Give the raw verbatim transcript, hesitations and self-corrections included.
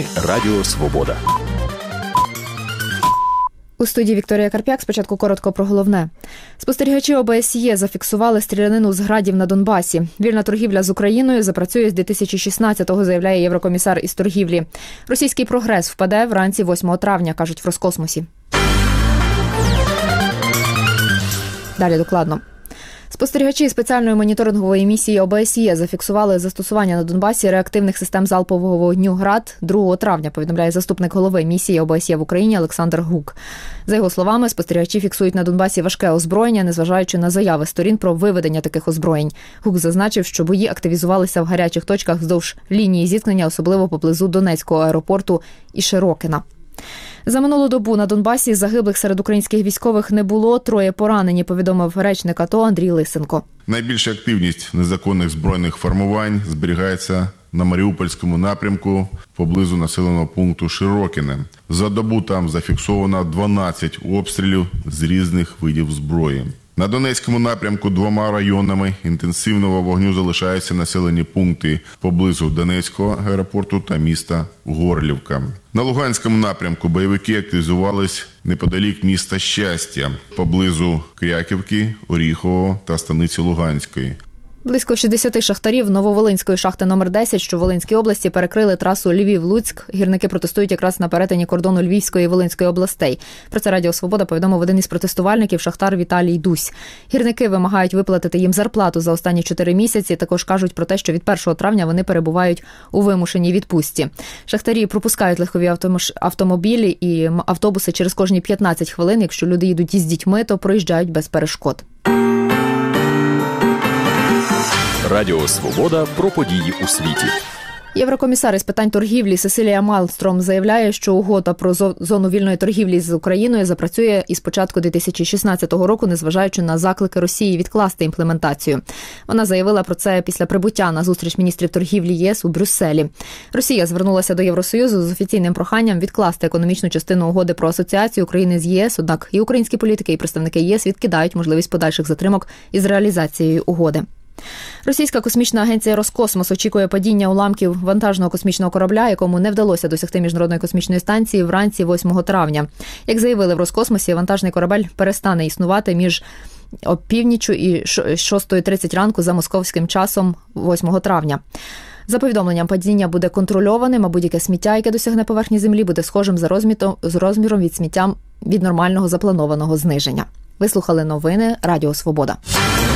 Радіо Свобода. У студії Вікторія Карп'як. Спочатку коротко про головне. Спостерігачі О Б С Є зафіксували стрілянину з градів на Донбасі. Вільна торгівля з Україною запрацює з дві тисячі шістнадцятого, заявляє єврокомісар із торгівлі. Російський прогрес впаде вранці восьмого травня, кажуть в Роскосмосі. Далі докладно. Спостерігачі спеціальної моніторингової місії О Б С Є зафіксували застосування на Донбасі реактивних систем залпового вогню «Град» другого травня, повідомляє заступник голови місії О Б С Є в Україні Олександр Гук. За його словами, спостерігачі фіксують на Донбасі важке озброєння, незважаючи на заяви сторін про виведення таких озброєнь. Гук зазначив, що бої активізувалися в гарячих точках вздовж лінії зіткнення, особливо поблизу Донецького аеропорту і Широкина. За минулу добу на Донбасі загиблих серед українських військових не було, троє поранені, повідомив речник АТО Андрій Лисенко. Найбільша активність незаконних збройних формувань зберігається на Маріупольському напрямку поблизу населеного пункту Широкине. За добу там зафіксовано дванадцять обстрілів з різних видів зброї. На Донецькому напрямку двома районами інтенсивного вогню залишаються населені пункти поблизу Донецького аеропорту та міста Горлівка. На Луганському напрямку бойовики активізувались неподалік міста Щастя, поблизу Кряківки, Оріхового та станиці Луганської. Близько шістдесят шахтарів Нововолинської шахти номер десять, що в Волинській області, перекрили трасу Львів-Луцьк. Гірники протестують якраз на перетині кордону Львівської і Волинської областей. Про це Радіо Свобода повідомив один із протестувальників, шахтар Віталій Дусь. Гірники вимагають виплатити їм зарплату за останні чотири місяці. Також кажуть про те, що від першого травня вони перебувають у вимушеній відпустці. Шахтарі пропускають легкові автомобілі і автобуси через кожні п'ятнадцять хвилин. Якщо люди їдуть із дітьми, то проїжджають без перешкод. Радіо Свобода про події у світі. Єврокомісар із питань торгівлі Сесилія Малмстром заявляє, що угода про зону вільної торгівлі з Україною запрацює із початку дві тисячі шістнадцятого року, незважаючи на заклики Росії відкласти імплементацію. Вона заявила про це після прибуття на зустріч міністрів торгівлі ЄС у Брюсселі. Росія звернулася до Євросоюзу з офіційним проханням відкласти економічну частину угоди про асоціацію України з ЄС, однак і українські політики, і представники ЄС відкидають можливість подальших затримок із реалізацією угоди. Російська космічна агенція «Роскосмос» очікує падіння уламків вантажного космічного корабля, якому не вдалося досягти Міжнародної космічної станції вранці восьмого травня. Як заявили в «Роскосмосі», вантажний корабель перестане існувати між опівніччю і шостої тридцять ранку за московським часом восьмого травня. За повідомленням, падіння буде контрольованим, а будь-яке сміття, яке досягне поверхні Землі, буде схожим за розміром, з розміром від сміття від нормального запланованого зниження. Ви слухали новини Радіо Свобода.